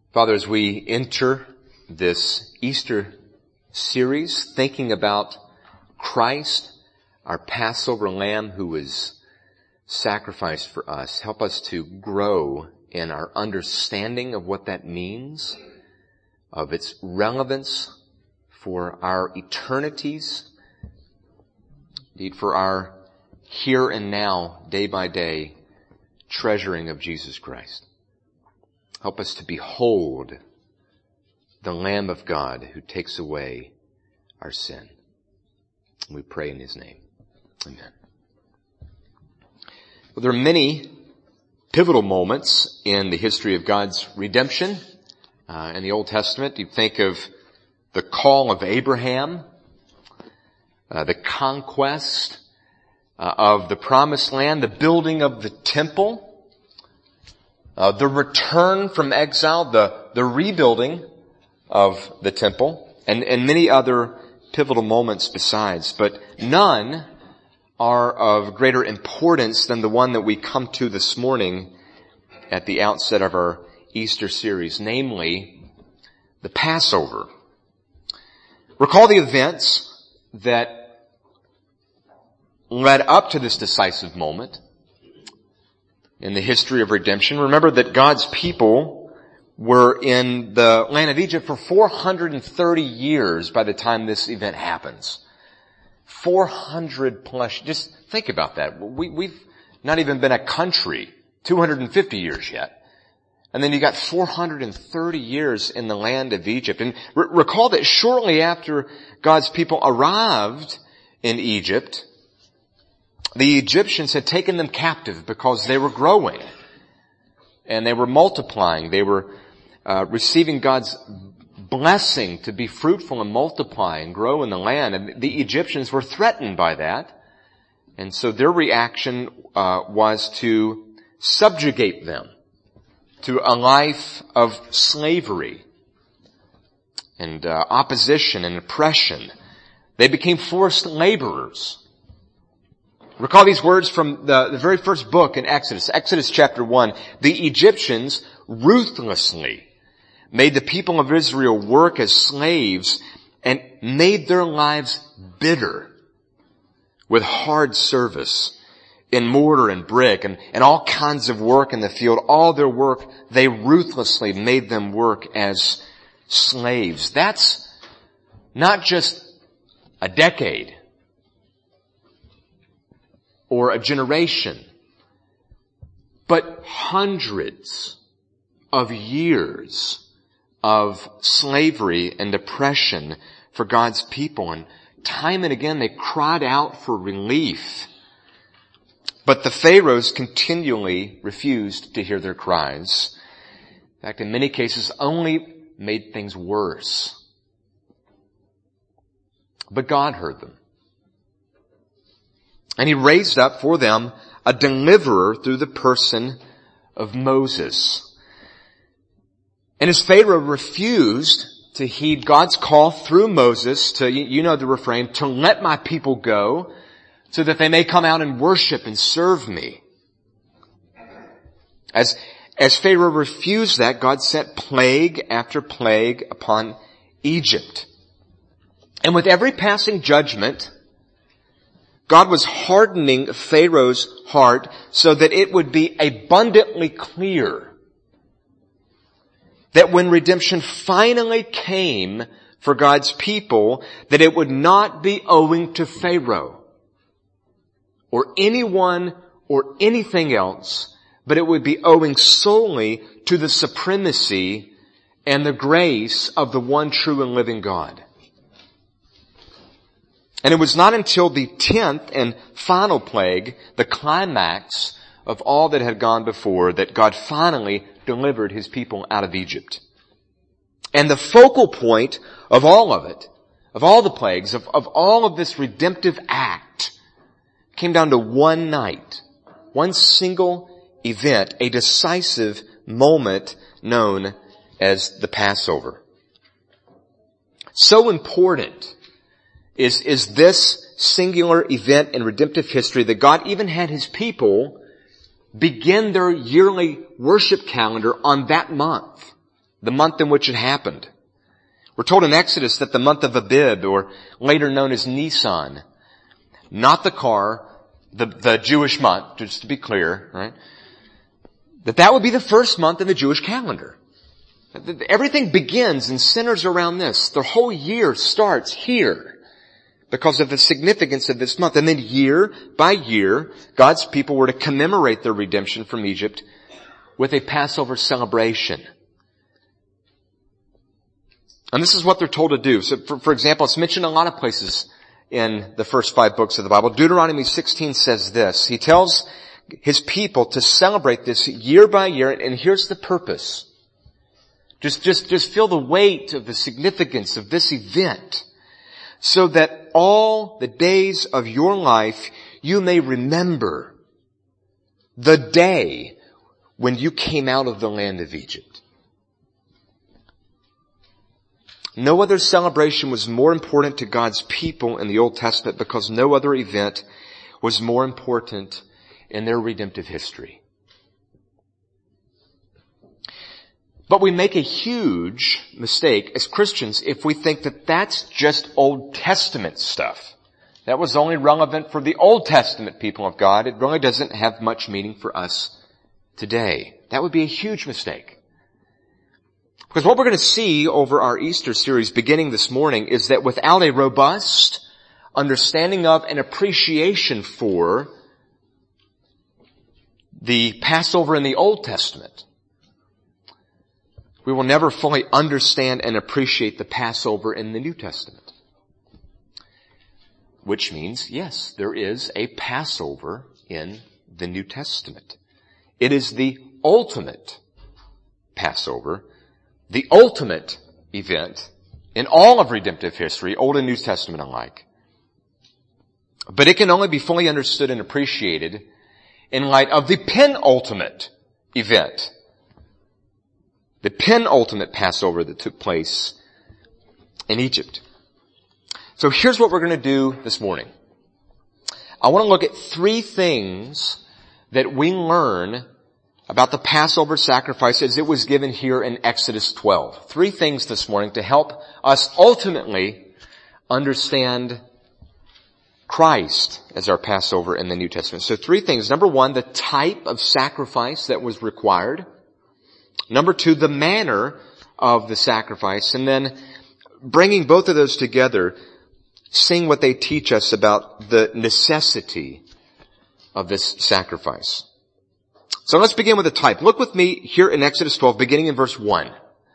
Father, as we enter this Easter series, thinking about Christ, our Passover lamb who was sacrificed for us, help us to grow in our understanding of what that means, of its relevance for our eternities, indeed for our here and now, day by day, treasuring of Jesus Christ. Help us to behold the Lamb of God who takes away our sin. We pray in His name. Amen. Well, there are many pivotal moments in the history of God's redemption. In the Old Testament, you think of the call of Abraham, the conquest of the Promised Land, the building of the temple, the return from exile, the rebuilding of the temple, and many other pivotal moments besides. But none are of greater importance than the one that we come to this morning at the outset of our Easter series, namely the Passover. Recall the events that led up to this decisive moment in the history of redemption. Remember that God's people were in the land of Egypt for 430 years by the time this event happens. 400 plus, just think about that. We've not even been a country 250 years yet. And then you got 430 years in the land of Egypt. And recall that shortly after God's people arrived in Egypt, the Egyptians had taken them captive because they were growing and they were multiplying. They were receiving God's blessing to be fruitful and multiply and grow in the land. And the Egyptians were threatened by that. And so their reaction was to subjugate them to a life of slavery and opposition and oppression. They became forced laborers. Recall these words from the very first book in Exodus, Exodus chapter 1. The Egyptians ruthlessly made the people of Israel work as slaves and made their lives bitter with hard service in mortar and brick and all kinds of work in the field. All their work, they ruthlessly made them work as slaves. That's not just a decade or a generation, but hundreds of years of slavery and oppression for God's people. And time and again they cried out for relief. But the pharaohs continually refused to hear their cries. In fact, in many cases, only made things worse. But God heard them. And He raised up for them a deliverer through the person of Moses. And as Pharaoh refused to heed God's call through Moses to, you know the refrain, to let my people go so that they may come out and worship and serve me. As Pharaoh refused that, God sent plague after plague upon Egypt. And with every passing judgment, God was hardening Pharaoh's heart so that it would be abundantly clear that when redemption finally came for God's people, that it would not be owing to Pharaoh or anyone or anything else, but it would be owing solely to the supremacy and the grace of the one true and living God. And it was not until the 10th and final plague, the climax of all that had gone before, that God finally delivered His people out of Egypt. And the focal point of all of it, of all the plagues, of all of this redemptive act, came down to one night, one single event, a decisive moment known as the Passover. So important is this singular event in redemptive history that God even had His people begin their yearly worship calendar on that month. the month in which it happened. We're told in Exodus that the month of Abib, or later known as Nisan, not the car, the Jewish month, just to be clear, right? That would be the first month in the Jewish calendar. Everything begins and centers around this. The whole year starts here because of the significance of this month. And then year by year, God's people were to commemorate their redemption from Egypt with a Passover celebration. And this is what they're told to do. So, for example, it's mentioned in a lot of places in the first 5 books of the Bible. Deuteronomy 16 says this. He tells his people to celebrate this year by year, and here's the purpose. Just feel the weight of the significance of this event, so that all the days of your life you may remember the day when you came out of the land of Egypt. No other celebration was more important to God's people in the Old Testament because no other event was more important in their redemptive history. But we make a huge mistake as Christians if we think that that's just Old Testament stuff. That was only relevant for the Old Testament people of God. It really doesn't have much meaning for us today. That would be a huge mistake. Because what we're going to see over our Easter series beginning this morning is that without a robust understanding of and appreciation for the Passover in the Old Testament, we will never fully understand and appreciate the Passover in the New Testament. Which means, yes, there is a Passover in the New Testament. It is the ultimate Passover, the ultimate event in all of redemptive history, Old and New Testament alike. But it can only be fully understood and appreciated in light of the penultimate event. The penultimate Passover that took place in Egypt. So here's what we're going to do this morning. I want to look at 3 things that we learn about the Passover sacrifice as it was given here in Exodus 12. 3 things this morning to help us ultimately understand Christ as our Passover in the New Testament. So 3 things. Number 1, the type of sacrifice that was required. Number 2, the manner of the sacrifice. And then bringing both of those together, seeing what they teach us about the necessity of this sacrifice. So let's begin with the type. Look with me here in Exodus 12, beginning in verse 1.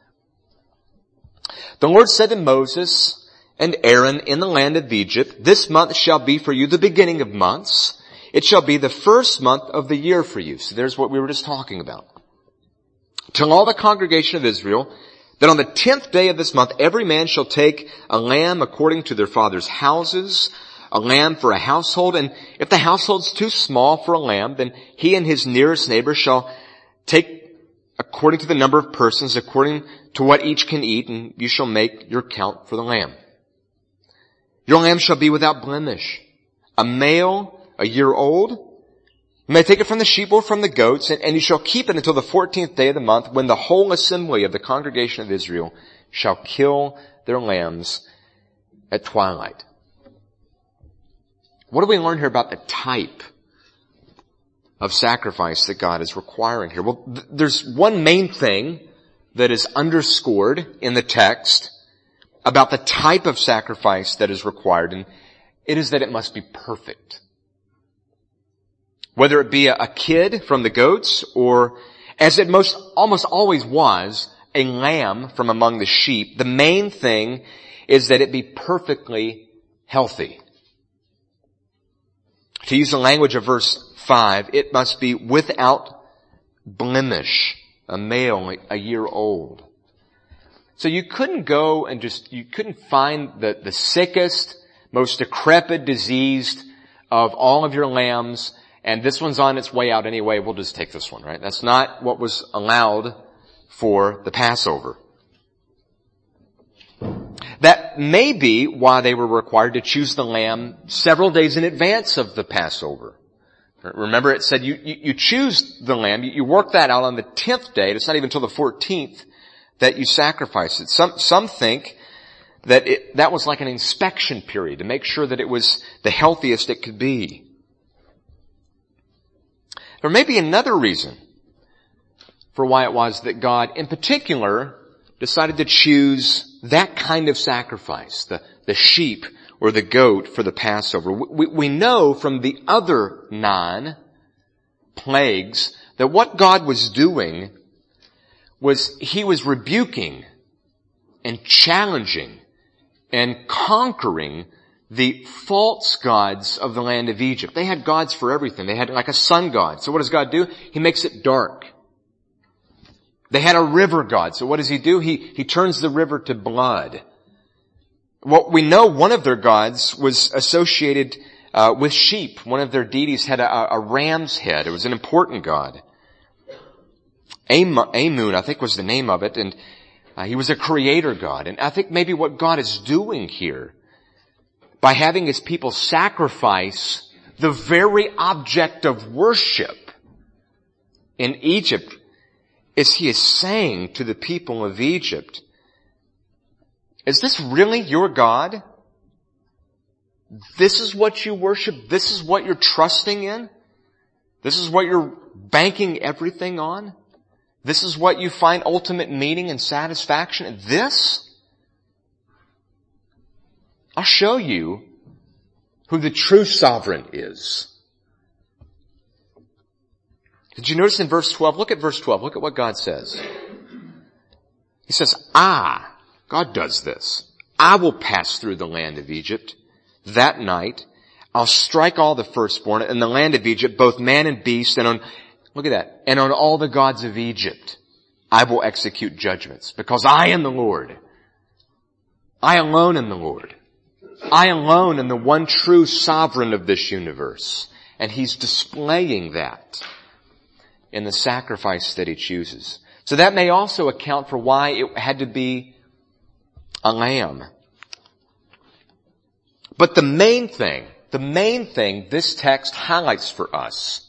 The Lord said to Moses and Aaron in the land of Egypt, "This month shall be for you the beginning of months. It shall be the first month of the year for you." So there's what we were just talking about. "Tell all the congregation of Israel that on the 10th day of this month, every man shall take a lamb according to their father's houses, a lamb for a household, and if the household's too small for a lamb, then he and his nearest neighbor shall take according to the number of persons, according to what each can eat, and you shall make your count for the lamb. Your lamb shall be without blemish, a male, a year old. You may take it from the sheep or from the goats, and you shall keep it until the 14th day of the month, when the whole assembly of the congregation of Israel shall kill their lambs at twilight." What do we learn here about the type of sacrifice that God is requiring here? Well, there's one main thing that is underscored in the text about the type of sacrifice that is required, and it is that it must be perfect. Whether it be a kid from the goats, or as it almost always was, a lamb from among the sheep, the main thing is that it be perfectly healthy. To use the language of verse 5, it must be without blemish, a male, a year old. So you couldn't go and you couldn't find the sickest, most decrepit, diseased of all of your lambs, and this one's on its way out anyway, we'll just take this one, right? That's not what was allowed for the Passover. That may be why they were required to choose the lamb several days in advance of the Passover. Remember, it said you choose the lamb, you work that out on the 10th day. It's not even until the 14th that you sacrifice it. Some think that that was like an inspection period to make sure that it was the healthiest it could be. There may be another reason for why it was that God, in particular, decided to choose that kind of sacrifice, the sheep or the goat for the Passover. We know from the other 9 plagues that what God was doing was He was rebuking and challenging and conquering the false gods of the land of Egypt. They had gods for everything. They had like a sun god. So what does God do? He makes it dark. They had a river god. So what does He do? He turns the river to blood. Well, we know one of their gods was associated with sheep. One of their deities had a ram's head. It was an important god. Amun, I think, was the name of it, and he was a creator god. And I think maybe what God is doing here, by having His people sacrifice the very object of worship in Egypt, is He is saying to the people of Egypt, is this really your God? This is what you worship? This is what you're trusting in? This is what you're banking everything on? This is what you find ultimate meaning and satisfaction in? This? I'll show you who the true sovereign is. Did you notice in verse 12? Look at verse 12. Look at what God says. He says, God does this. I will pass through the land of Egypt. That night, I'll strike all the firstborn in the land of Egypt, both man and beast, and look at that, and on all the gods of Egypt, I will execute judgments, because I am the Lord. I alone am the Lord. I alone am the one true sovereign of this universe. And He's displaying that in the sacrifice that He chooses. So that may also account for why it had to be a lamb. But the main thing this text highlights for us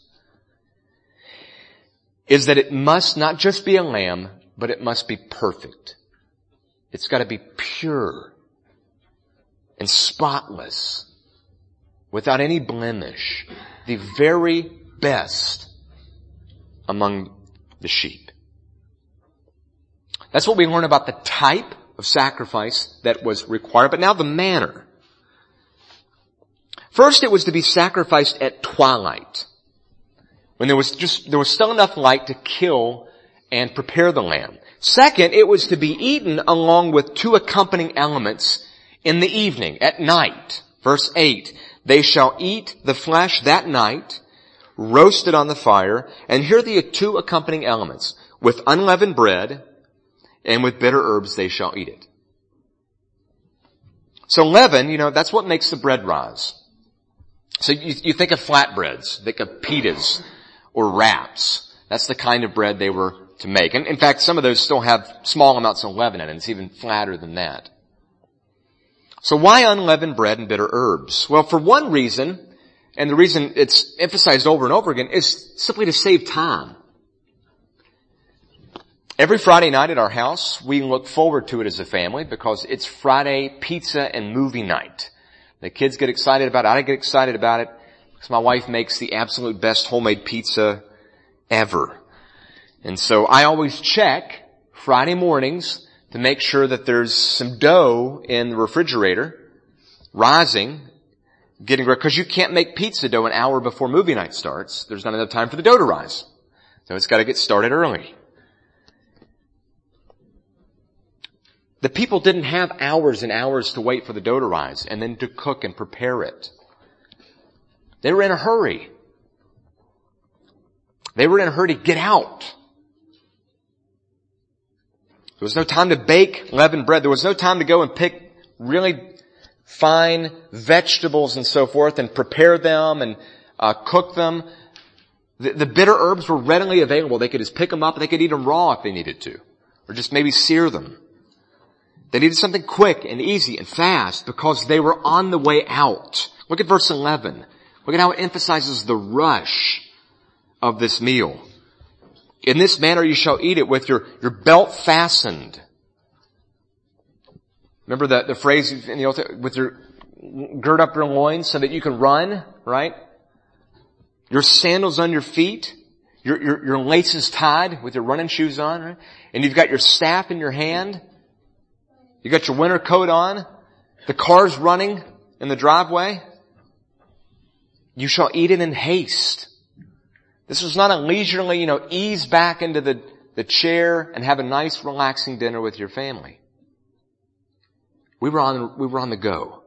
is that it must not just be a lamb, but it must be perfect. It's got to be pure and spotless, without any blemish, the very best among the sheep. That's what we learn about the type of sacrifice that was required, but now the manner. First, it was to be sacrificed at twilight, when there was still enough light to kill and prepare the lamb. Second, it was to be eaten along with 2 accompanying elements in the evening, at night. Verse 8, they shall eat the flesh that night, roasted on the fire, and here are the 2 accompanying elements. With unleavened bread and with bitter herbs they shall eat it. So leaven, that's what makes the bread rise. So you think of flatbreads, think of pitas or wraps. That's the kind of bread they were to make. And in fact, some of those still have small amounts of leaven in it. It's even flatter than that. So why unleavened bread and bitter herbs? Well, for one reason, and the reason it's emphasized over and over again, is simply to save time. Every Friday night at our house, we look forward to it as a family because it's Friday pizza and movie night. The kids get excited about it. I get excited about it because my wife makes the absolute best homemade pizza ever. And so I always check Friday mornings to make sure that there's some dough in the refrigerator rising, getting ready, because you can't make pizza dough an hour before movie night starts. There's not enough time for the dough to rise. So it's got to get started early. The people didn't have hours and hours to wait for the dough to rise and then to cook and prepare it. They were in a hurry. They were in a hurry to get out. There was no time to bake leavened bread. There was no time to go and pick really fine vegetables and so forth and prepare them and cook them. The bitter herbs were readily available. They could just pick them up and they could eat them raw if they needed to, or just maybe sear them. They needed something quick and easy and fast because they were on the way out. Look at verse 11. Look at how it emphasizes the rush of this meal. In this manner you shall eat it, with your belt fastened. Remember the phrase in the Old Testament, with your gird up your loins so that you can run, right? Your sandals on your feet, your laces tied with your running shoes on, right? And you've got your staff in your hand. You got your winter coat on. The car's running in the driveway. You shall eat it in haste. This was not a leisurely, ease back into the chair and have a nice relaxing dinner with your family. We were on the go.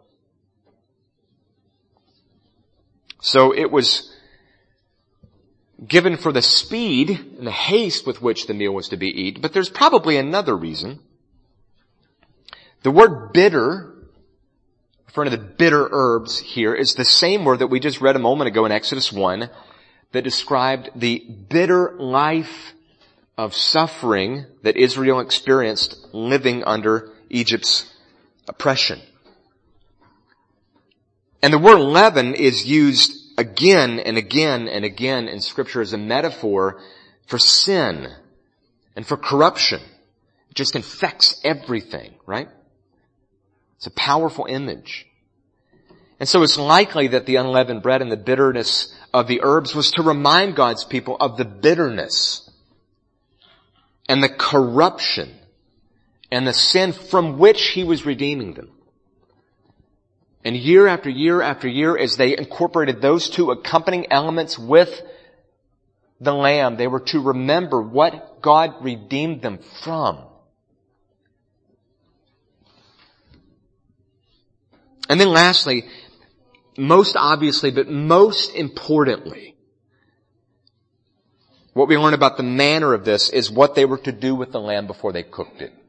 So it was given for the speed and the haste with which the meal was to be eaten, but there's probably another reason. The word bitter, referring to the bitter herbs here, is the same word that we just read a moment ago in Exodus 1 that described the bitter life of suffering that Israel experienced living under Egypt's oppression. And the word leaven is used again and again and again in Scripture as a metaphor for sin and for corruption. It just infects everything, right? It's a powerful image. And so it's likely that the unleavened bread and the bitterness of the herbs was to remind God's people of the bitterness and the corruption and the sin from which He was redeeming them. And year after year after year, as they incorporated those two accompanying elements with the lamb, they were to remember what God redeemed them from. And then lastly, most obviously, but most importantly, what we learn about the manner of this is what they were to do with the lamb before they cooked it.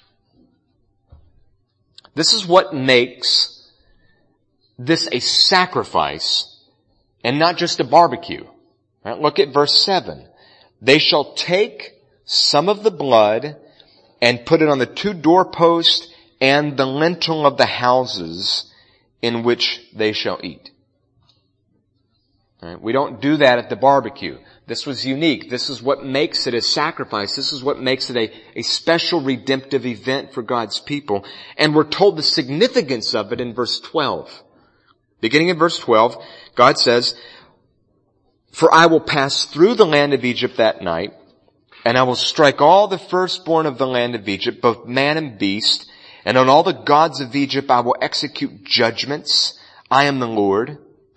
This is what makes this a sacrifice and not just a barbecue. Right? Look at verse 7. They shall take some of the blood and put it on the two doorposts and the lintel of the houses in which they shall eat. Right? We don't do that at the barbecue. This was unique. This is what makes it a sacrifice. This is what makes it a special redemptive event for God's people. And we're told the significance of it in verse 12. Beginning in verse 12, God says, "For I will pass through the land of Egypt that night, and I will strike all the firstborn of the land of Egypt, both man and beast, and on all the gods of Egypt I will execute judgments. I am the Lord.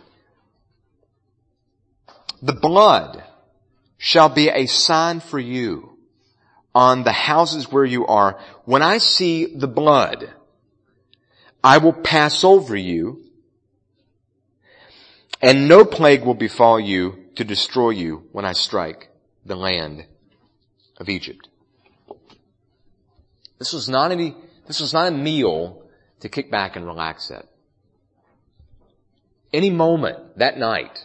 The blood shall be a sign for you on the houses where you are. When I see the blood, I will pass over you, and no plague will befall you to destroy you when I strike the land of Egypt." This was not a meal to kick back and relax at. Any moment that night,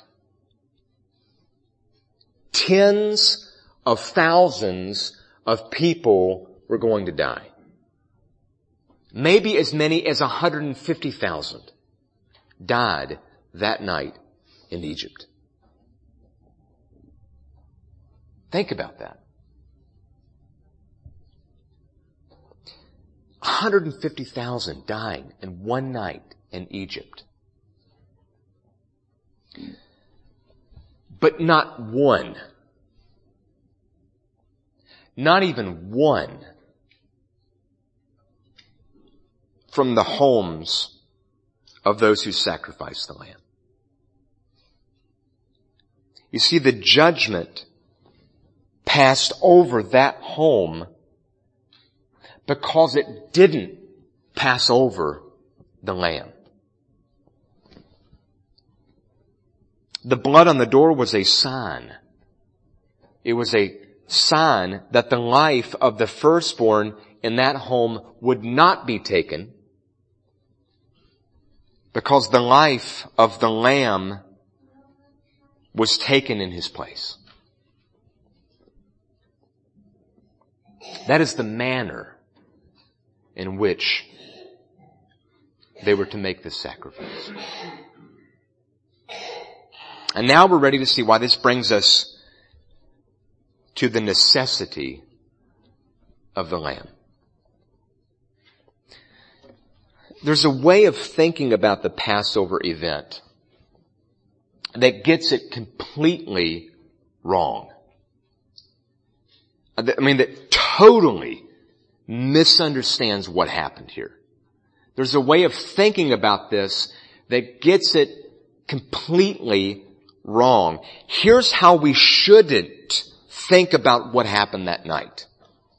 tens of thousands of people were going to die. Maybe as many as 150,000 died that night in Egypt. Think about that. 150,000 dying in one night in Egypt. But not one, not even one, from the homes of those who sacrificed the lamb. You see, the judgment passed over that home because it didn't pass over the lamb. The blood on the door was a sign. It was a sign that the life of the firstborn in that home would not be taken, because the life of the lamb was taken in his place. That is the manner in which they were to make this sacrifice. And now we're ready to see why this brings us to the necessity of the Lamb. There's a way of thinking about the Passover event that gets it completely wrong. That totally misunderstands what happened here. There's a way of thinking about this that gets it completely wrong. Here's how we shouldn't think about what happened that night.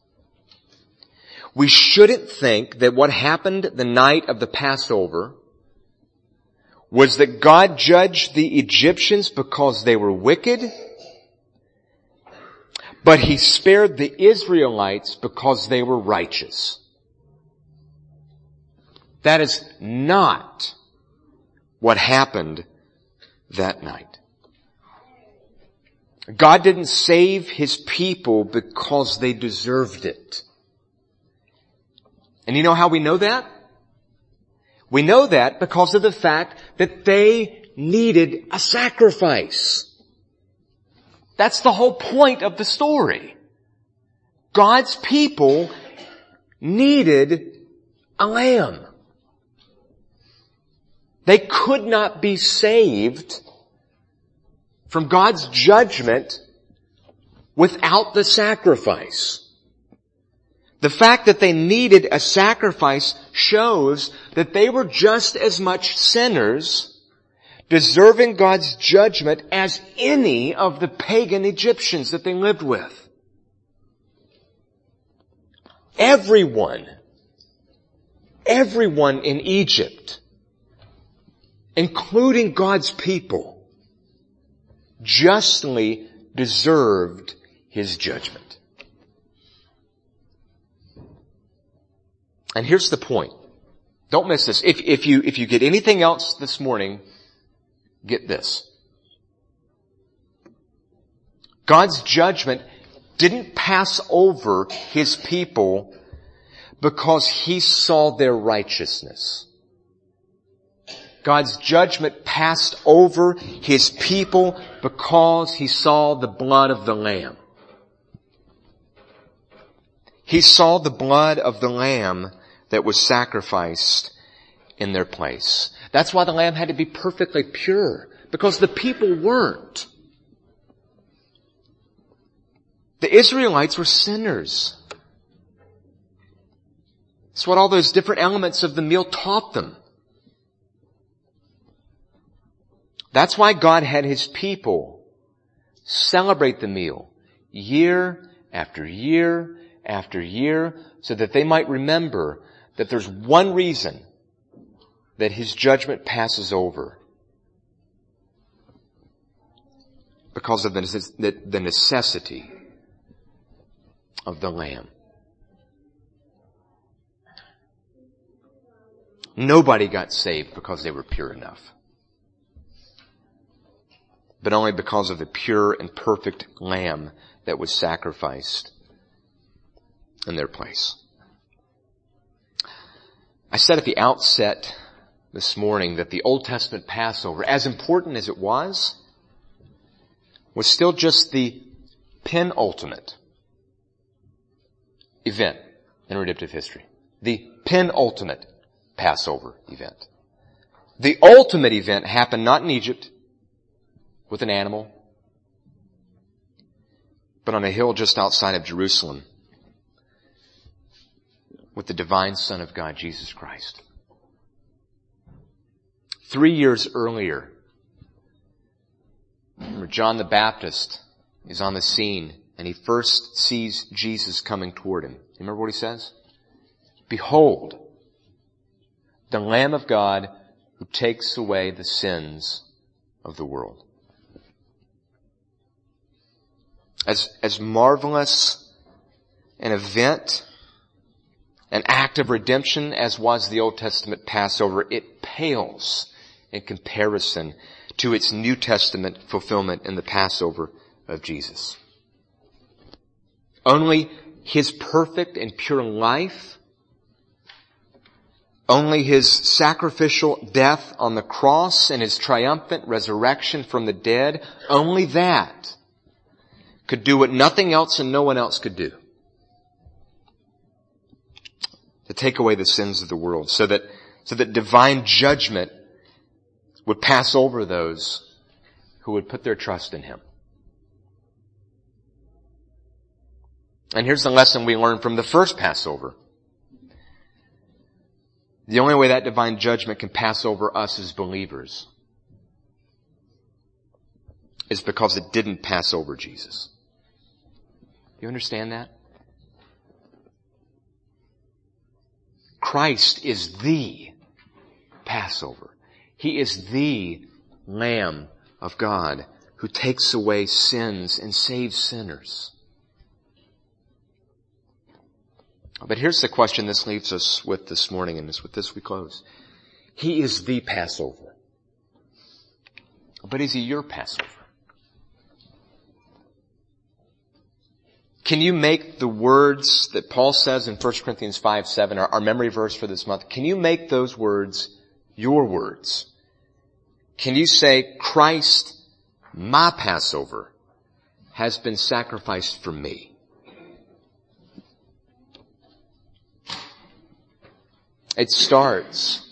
We shouldn't think that what happened the night of the Passover was that God judged the Egyptians because they were wicked, but He spared the Israelites because they were righteous. That is not what happened that night. God didn't save His people because they deserved it. And you know how we know that? We know that because of the fact that they needed a sacrifice. That's the whole point of the story. God's people needed a lamb. They could not be saved from God's judgment without the sacrifice. The fact that they needed a sacrifice shows that they were just as much sinners, deserving God's judgment as any of the pagan Egyptians that they lived with. Everyone in Egypt, including God's people, justly deserved His judgment. And here's the point. Don't miss this. If you get anything else this morning, get this. God's judgment didn't pass over His people because He saw their righteousness. God's judgment passed over His people because He saw the blood of the Lamb. He saw the blood of the Lamb that was sacrificed in their place. That's why the Lamb had to be perfectly pure, because the people weren't. The Israelites were sinners. That's what all those different elements of the meal taught them. That's why God had His people celebrate the meal year after year after year, so that they might remember that there's one reason that His judgment passes over. Because of the necessity of the Lamb. Nobody got saved because they were pure enough, but only because of the pure and perfect Lamb that was sacrificed in their place. I said at the outset this morning that the Old Testament Passover, as important as it was still just the penultimate event in redemptive history. The penultimate Passover event. The ultimate event happened not in Egypt with an animal, but on a hill just outside of Jerusalem with the divine Son of God, Jesus Christ. 3 years earlier, remember John the Baptist is on the scene and he first sees Jesus coming toward him. You remember what he says? Behold, the Lamb of God who takes away the sins of the world. As marvelous an event, an act of redemption as was the Old Testament Passover, it pales in comparison to its New Testament fulfillment in the Passover of Jesus. Only His perfect and pure life, only His sacrificial death on the cross and His triumphant resurrection from the dead, only that could do what nothing else and no one else could do. To take away the sins of the world so that divine judgment would pass over those who would put their trust in him. And here's the lesson we learned from the first Passover. The only way that divine judgment can pass over us as believers is because it didn't pass over Jesus. You understand that? Christ is the Passover. He is the Lamb of God who takes away sins and saves sinners. But here's the question this leaves us with this morning, and with this we close. He is the Passover. But is he your Passover? Can you make the words that Paul says in 1 Corinthians 5:7, our memory verse for this month, can you make those words your words? Can you say, Christ, my Passover, has been sacrificed for me? It starts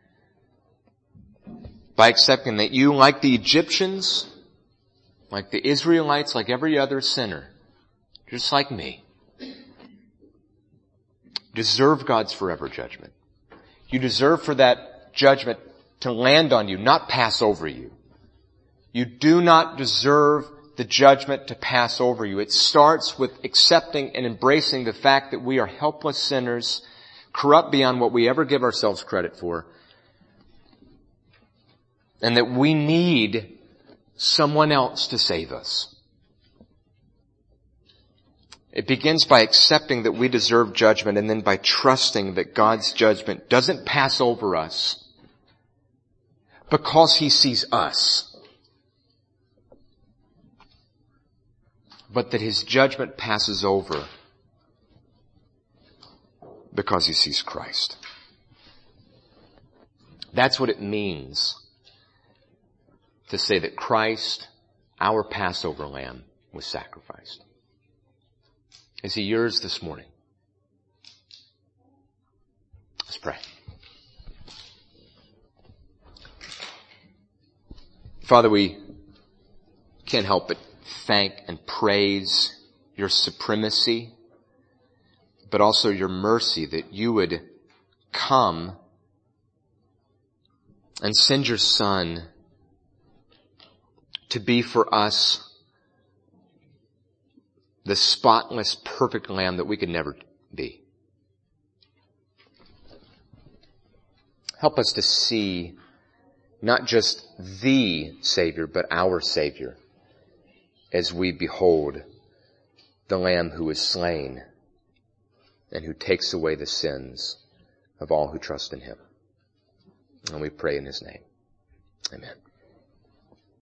by accepting that you, like the Egyptians, like the Israelites, like every other sinner, just like me, deserve God's forever judgment. You deserve for that judgment to land on you, not pass over you. You do not deserve the judgment to pass over you. It starts with accepting and embracing the fact that we are helpless sinners, corrupt beyond what we ever give ourselves credit for, and that we need someone else to save us. It begins by accepting that we deserve judgment, and then by trusting that God's judgment doesn't pass over us because he sees us, but that his judgment passes over because he sees Christ. That's what it means to say that Christ, our Passover lamb, was sacrificed. Is he yours this morning? Let's pray. Father, we can't help but thank and praise your supremacy, but also your mercy that you would come and send your Son to be for us the spotless, perfect lamb that we could never be. Help us to see not just the Savior, but our Savior as we behold the Lamb who is slain and who takes away the sins of all who trust in him. And we pray in his name. Amen.